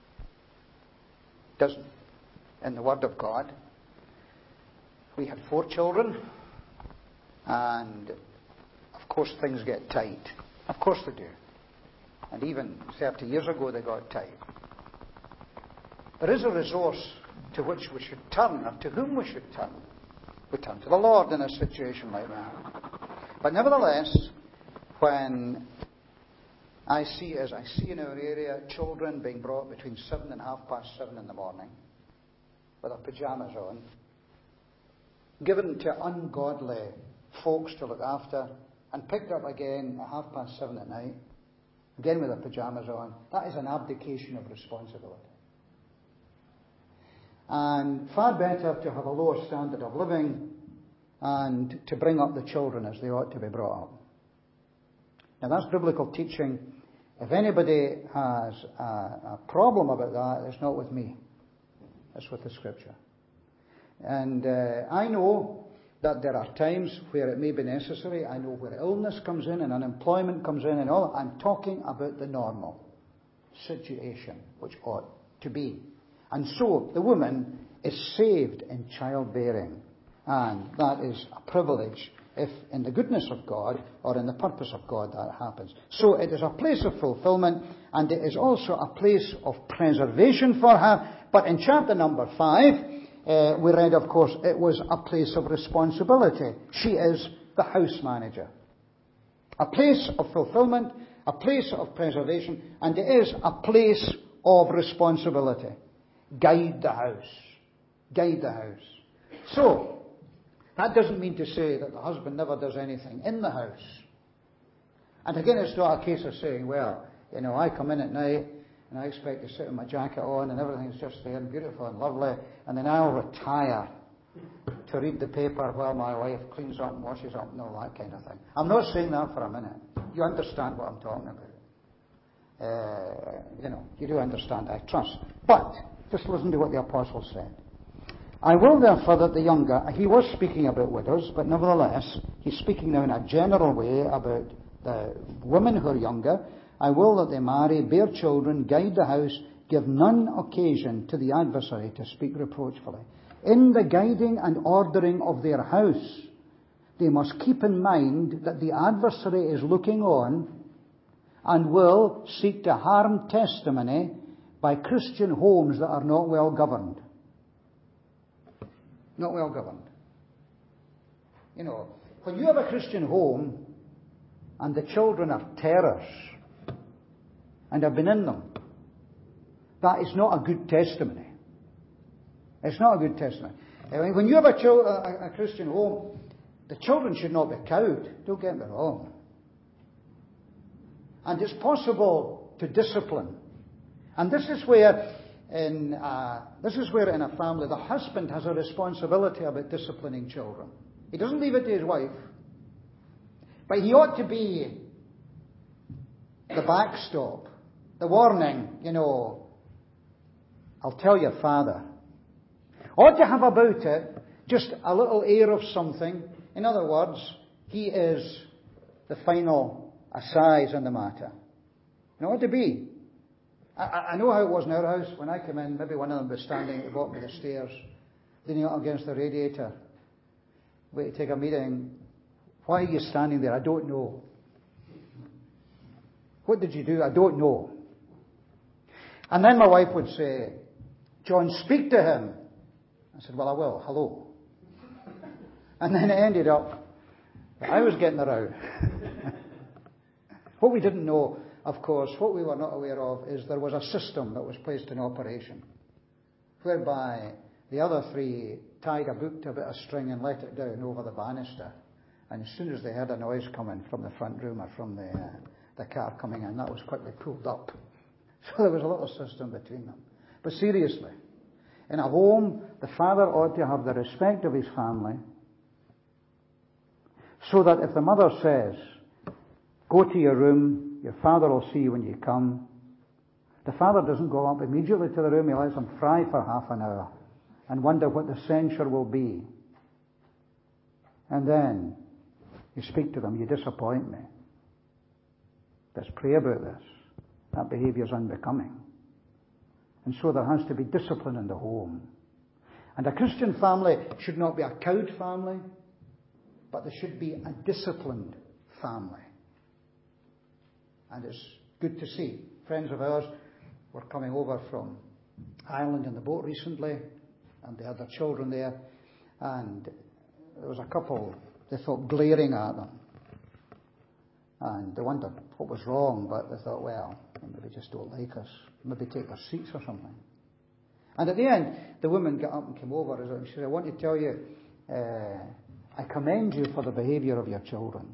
Speaker 1: It doesn't. In the Word of God, we had four children, and of course things get tight. Of course they do. And even thirty years ago they got tight. There is a resource to which we should turn, or to whom we should turn. We turn to the Lord in a situation like that. But nevertheless, when I see, as I see in our area, children being brought between seven and half past seven in the morning, with their pyjamas on, given to ungodly folks to look after, and picked up again at half past seven at night, again with their pyjamas on. That is an abdication of responsibility. And far better to have a lower standard of living and to bring up the children as they ought to be brought up. Now that's biblical teaching. If anybody has a, a problem about that, it's not with me. It's with the Scripture. And uh, I know that there are times where it may be necessary. I know where illness comes in and unemployment comes in and all. I'm talking about the normal situation, which ought to be. And so the woman is saved in childbearing. And that is a privilege if in the goodness of God or in the purpose of God that happens. So it is a place of fulfillment, and it is also a place of preservation for her. But in chapter number five, uh, we read, of course, it was a place of responsibility. She is the house manager. A place of fulfillment, a place of preservation, and it is a place of responsibility. Guide the house. Guide the house. So, that doesn't mean to say that the husband never does anything in the house. And again, it's not a case of saying, well, you know, I come in at night and I expect to sit with my jacket on and everything's just there and beautiful and lovely, and then I'll retire to read the paper while my wife cleans up and washes up and all that kind of thing. I'm not saying that for a minute. You understand what I'm talking about. Uh, you know, you do understand, I trust. But, just listen to what the apostle said. I will therefore that the younger, he was speaking about widows, but nevertheless, he's speaking now in a general way about the women who are younger. I will that they marry, bear children, guide the house, give none occasion to the adversary to speak reproachfully. In the guiding and ordering of their house, they must keep in mind that the adversary is looking on and will seek to harm testimony by Christian homes that are not well governed. Not well governed. You know, when you have a Christian home and the children are terrors and have been in them, that is not a good testimony. It's not a good testimony. When you have a, chil- a, a Christian home, the children should not be cowed. Don't get me wrong. And it's possible to discipline. And this is where In, uh, this is where in a family the husband has a responsibility about disciplining children. He doesn't leave it to his wife. But he ought to be the backstop, the warning, you know, I'll tell your father. Ought to have about it just a little air of something. In other words, he is the final assize in the matter. It ought to be. I, I know how it was in our house. When I came in, maybe one of them was standing at the bottom of the stairs, leaning up against the radiator, waiting to take a meeting. Why are you standing there? I don't know. What did you do? I don't know. And then my wife would say, John, speak to him. I said, well, I will. Hello. And then it ended up that I was getting the row. What we didn't know, of course, what we were not aware of is there was a system that was placed in operation whereby the other three tied a book to a bit of string and let it down over the banister. And as soon as they heard a noise coming from the front room or from the, uh, the car coming in, that was quickly pulled up. So there was a little system between them. But seriously, in a home, the father ought to have the respect of his family so that if the mother says, go to your room, your father will see you when you come, the father doesn't go up immediately to the room. He lets them fry for half an hour and wonder what the censure will be. And then you speak to them, you disappoint me. Let's pray about this. That behaviour is unbecoming. And so there has to be discipline in the home. And a Christian family should not be a cowed family, but there should be a disciplined family. And it's good to see. Friends of ours were coming over from Ireland in the boat recently, and they had their children there, and there was a couple, they thought, glaring at them. And they wondered what was wrong, but they thought, well, they maybe just don't like us. Maybe take their seats or something. And at the end, the woman got up and came over and she said, I want to tell you, uh, I commend you for the behaviour of your children.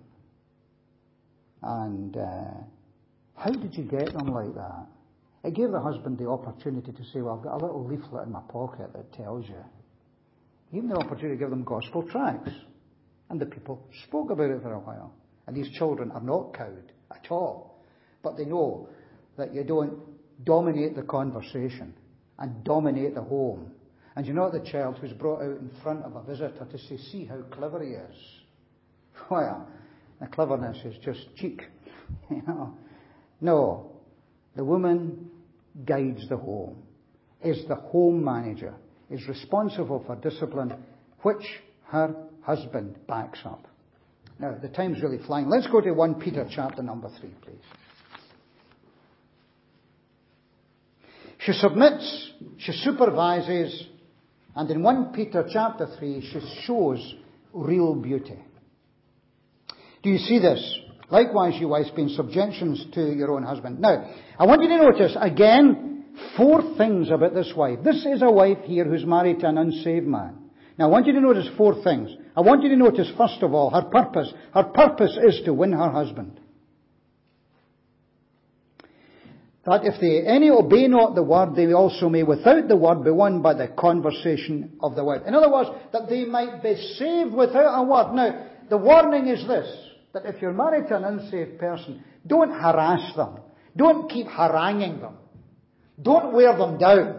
Speaker 1: And uh, how did you get them like that? It gave the husband the opportunity to say, well, I've got a little leaflet in my pocket that tells you. Even the opportunity to give them gospel tracts. And the people spoke about it for a while. And these children are not cowed at all. But they know that you don't dominate the conversation and dominate the home. And you know the child who's brought out in front of a visitor to say, see how clever he is. Well, the cleverness is just cheek. You know. No. The woman guides the home, is the home manager, is responsible for discipline, which her husband backs up. Now, the time's really flying. Let's go to First Peter chapter number three, please. She submits, she supervises, and in First Peter chapter three, she shows real beauty. Do you see this? Likewise, you wives, be in subjection to your own husband. Now, I want you to notice, again, four things about this wife. This is a wife here who's married to an unsaved man. Now, I want you to notice four things. I want you to notice, first of all, her purpose. Her purpose is to win her husband. That if they any obey not the word, they also may without the word be won by the conversation of the word. In other words, that they might be saved without a word. Now, the warning is this, that if you're married to an unsaved person, don't harass them. Don't keep haranguing them. Don't wear them down.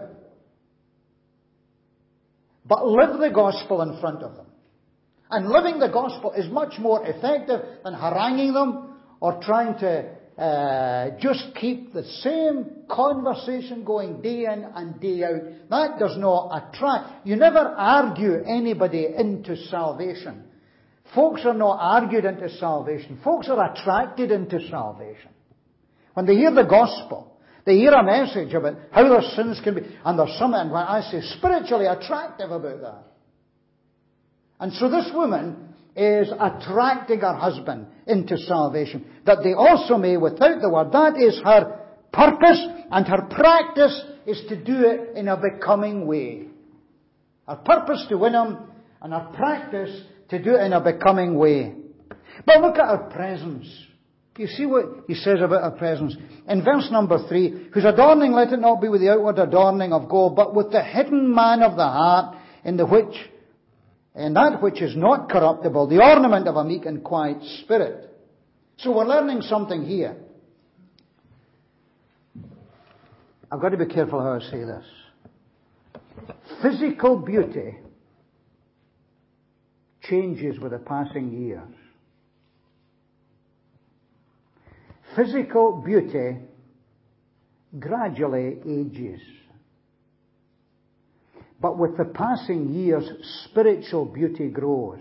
Speaker 1: But live the gospel in front of them. And living the gospel is much more effective than haranguing them or trying to uh, just keep the same conversation going day in and day out. That does not attract. You never argue anybody into salvation. Folks are not argued into salvation. Folks are attracted into salvation. When they hear the gospel, they hear a message about how their sins can be, and there's something, when I say, spiritually attractive about that. And so this woman is attracting her husband into salvation, that they also may without the word. That is her purpose, and her practice is to do it in a becoming way. Her purpose to win him, and her practice to do it in a becoming way. But look at her presence. You see what he says about her presence. In verse number three, whose adorning let it not be with the outward adorning of gold, but with the hidden man of the heart, in the which, in that which is not corruptible, the ornament of a meek and quiet spirit. So we're learning something here. I've got to be careful how I say this. Physical beauty changes with the passing years. Physical beauty gradually ages. But with the passing years, spiritual beauty grows.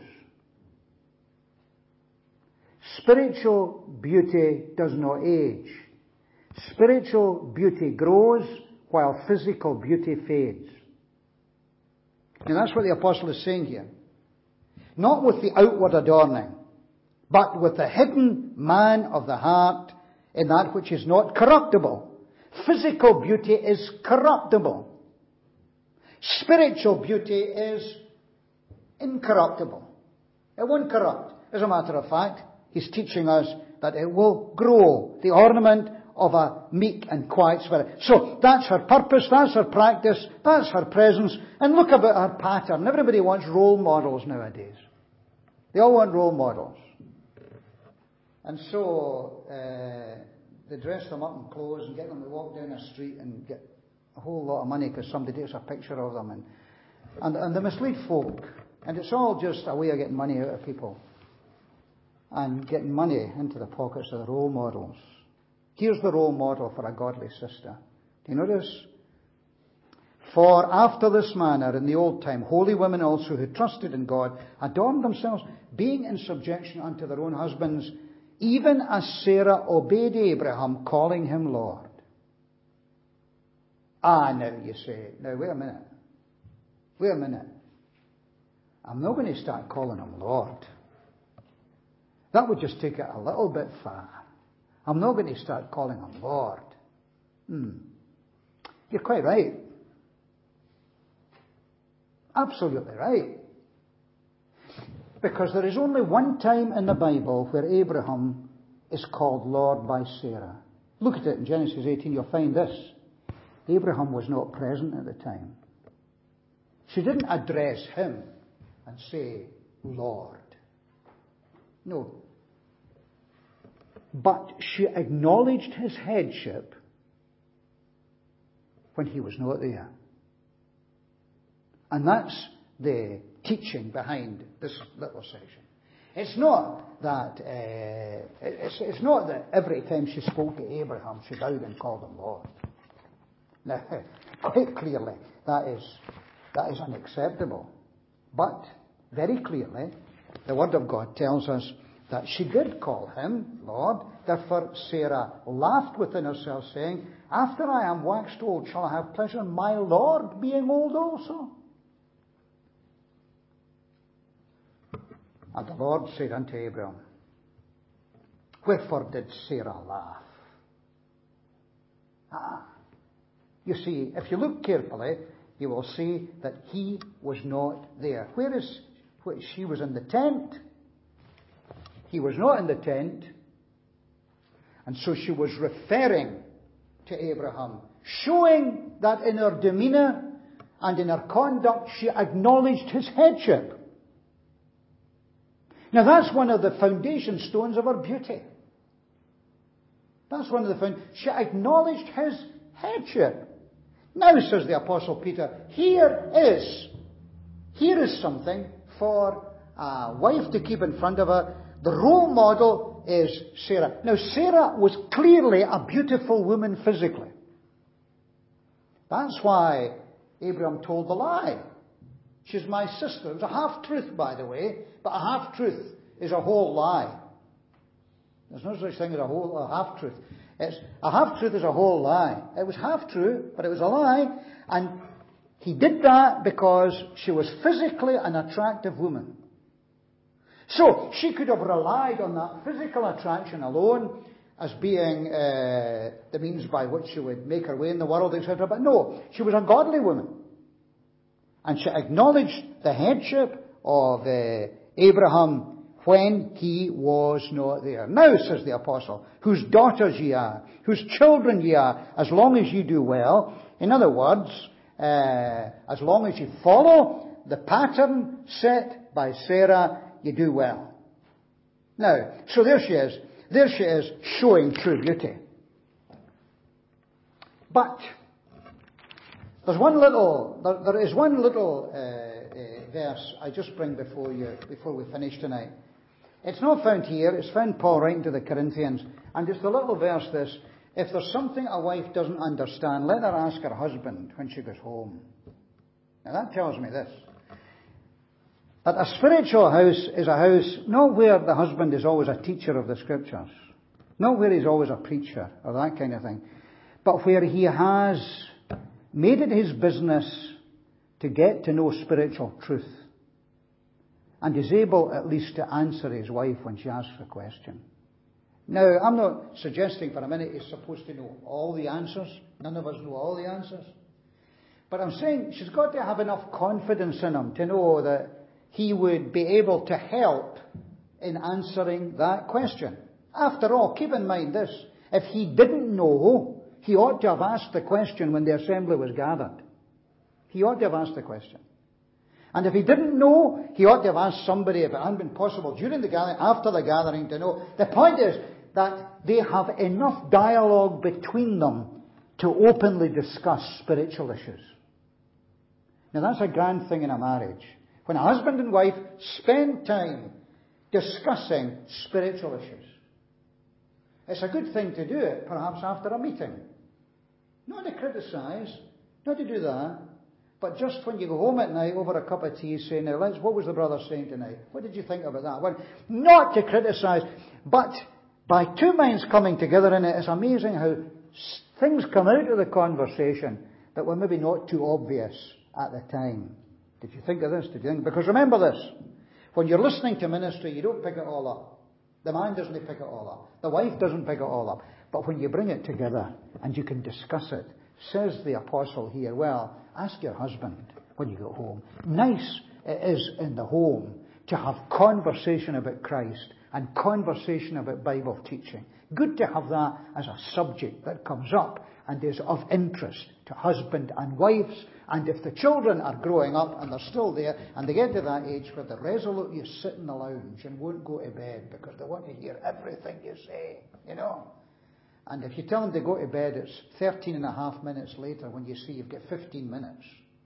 Speaker 1: Spiritual beauty does not age. Spiritual beauty grows while physical beauty fades. And that's what the apostle is saying here. Not with the outward adorning, but with the hidden man of the heart, in that which is not corruptible. Physical beauty is corruptible. Spiritual beauty is incorruptible. It won't corrupt. As a matter of fact, he's teaching us that it will grow. The ornament of a meek and quiet spirit. So that's her purpose, that's her practice, that's her presence. And look about her pattern. Everybody wants role models nowadays. They all want role models. And so uh, they dress them up in clothes and get them to walk down the street and get a whole lot of money because somebody takes a picture of them. And, and, and they mislead folk. And it's all just a way of getting money out of people. And getting money into the pockets of the role models. Here's the role model for a godly sister. Do you notice? For after this manner in the old time, holy women also who trusted in God adorned themselves, being in subjection unto their own husbands, even as Sarah obeyed Abraham, calling him Lord. Ah, now you say, now wait a minute. Wait a minute. I'm not going to start calling him Lord. That would just take it a little bit far. I'm not going to start calling him Lord. Hmm. You're quite right. Absolutely right. Because there is only one time in the Bible where Abraham is called Lord by Sarah. Look at it in Genesis eighteen, you'll find this. Abraham was not present at the time. She didn't address him and say, Lord. No. But she acknowledged his headship when he was not there. And that's the teaching behind this little section. It's not that uh, it's, it's not that every time she spoke to Abraham she bowed and called him Lord. Now, quite clearly, that is that is unacceptable. But very clearly, the Word of God tells us that she did call him Lord. Therefore, Sarah laughed within herself, saying, "After I am waxed old, shall I have pleasure in my Lord being old also?" And the Lord said unto Abram, "Wherefore did Sarah laugh?" Ah, you see, if you look carefully, you will see that he was not there. Where is, where, she was in the tent. He was not in the tent. And so she was referring to Abraham, showing that in her demeanour and in her conduct she acknowledged his headship. Now that's one of the foundation stones of her beauty. That's one of the foundations. She acknowledged his headship. Now, says the Apostle Peter, here is, here is something for a wife to keep in front of her. The role model is Sarah. Now, Sarah was clearly a beautiful woman physically. That's why Abraham told the lie. She's my sister. It was a half-truth, by the way, but a half-truth is a whole lie. There's no such thing as a whole a half-truth. It's, a half-truth is a whole lie. It was half-true, but it was a lie, and he did that because she was physically an attractive woman. So, she could have relied on that physical attraction alone as being uh, the means by which she would make her way in the world, et cetera. But no, she was a godly woman. And she acknowledged the headship of uh, Abraham when he was not there. Now, says the Apostle, whose daughters ye are, whose children ye are, as long as you do well. In other words, uh, as long as you follow the pattern set by Sarah, you do well. Now, so there she is. There she is, showing true beauty. But there's one little, there, there is one little uh, uh, verse I just bring before you before we finish tonight. It's not found here. It's found Paul writing to the Corinthians, and just a little verse. This: if there's something a wife doesn't understand, let her ask her husband when she goes home. Now that tells me this: that a spiritual house is a house not where the husband is always a teacher of the Scriptures, not where he's always a preacher or that kind of thing, but where he has made it his business to get to know spiritual truth, and is able at least to answer his wife when she asks a question. Now, I'm not suggesting for a minute he's supposed to know all the answers. None of us know all the answers. But I'm saying she's got to have enough confidence in him to know that he would be able to help in answering that question. After all, keep in mind this: if he didn't know, he ought to have asked the question when the assembly was gathered. He ought to have asked the question. And if he didn't know, he ought to have asked somebody, if it hadn't been possible, during the gathering, after the gathering, to know. The point is that they have enough dialogue between them to openly discuss spiritual issues. Now that's a grand thing in a marriage. When a husband and wife spend time discussing spiritual issues. It's a good thing to do it, perhaps after a meeting. Not to criticise, not to do that, but just when you go home at night over a cup of tea, say, now, let's, what was the brother saying tonight? What did you think about that? Well, not to criticise, but by two minds coming together in it, it's amazing how things come out of the conversation that were maybe not too obvious at the time. Did you think of this? Did you think? Because remember this: when you're listening to ministry, you don't pick it all up. The man doesn't pick it all up. The wife doesn't pick it all up. But when you bring it together and you can discuss it, says the Apostle here, well, ask your husband when you go home. Nice it is in the home to have conversation about Christ and conversation about Bible teaching. Good to have that as a subject that comes up and is of interest to husband and wives. And if the children are growing up and they're still there and they get to that age where they're resolutely sit in the lounge and won't go to bed because they want to hear everything you say, you know. And if you tell them to go to bed, it's thirteen and a half minutes later when you see you've got fifteen minutes.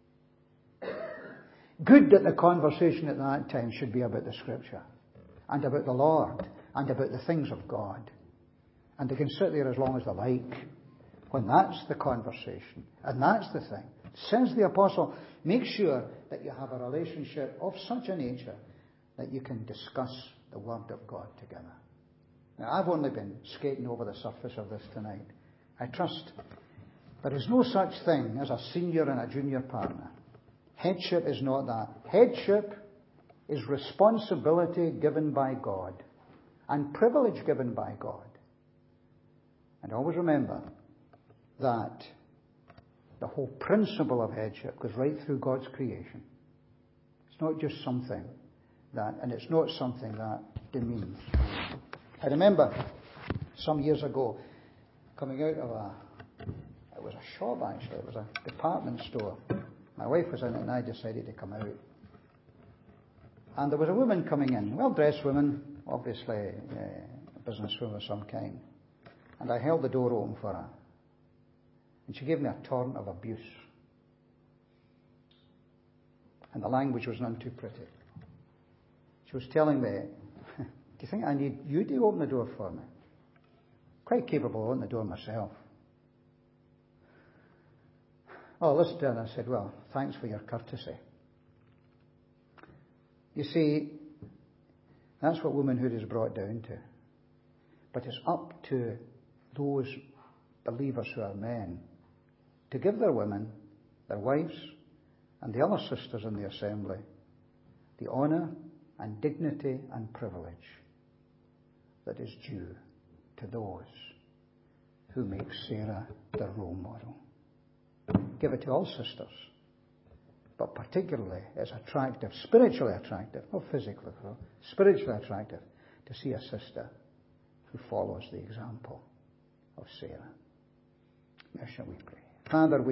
Speaker 1: Good that the conversation at that time should be about the Scripture and about the Lord and about the things of God. And they can sit there as long as they like when that's the conversation and that's the thing. Says the apostle, make sure that you have a relationship of such a nature that you can discuss the Word of God together. Now, I've only been skating over the surface of this tonight. I trust there is no such thing as a senior and a junior partner. Headship is not that. Headship is responsibility given by God and privilege given by God. And always remember that the whole principle of headship goes right through God's creation. It's not just something that, and it's not something that demeans. I remember some years ago coming out of a, it was a shop actually, it was a department store. My wife was in it and I decided to come out. And there was a woman coming in, well-dressed woman, obviously uh, a businesswoman of some kind. And I held the door open for her. And she gave me a torrent of abuse. And the language was none too pretty. She was telling me, do you think I need you to open the door for me? Quite capable of opening the door myself. Oh, listen to her, and I said, well, thanks for your courtesy. You see, that's what womanhood is brought down to. But it's up to those believers who are men to give their women, their wives, and the other sisters in the assembly the honour and dignity and privilege that is due to those who make Sarah their role model. Give it to all sisters, but particularly it's attractive, spiritually attractive, not physically, spiritually attractive to see a sister who follows the example of Sarah. Now shall we pray? Father, we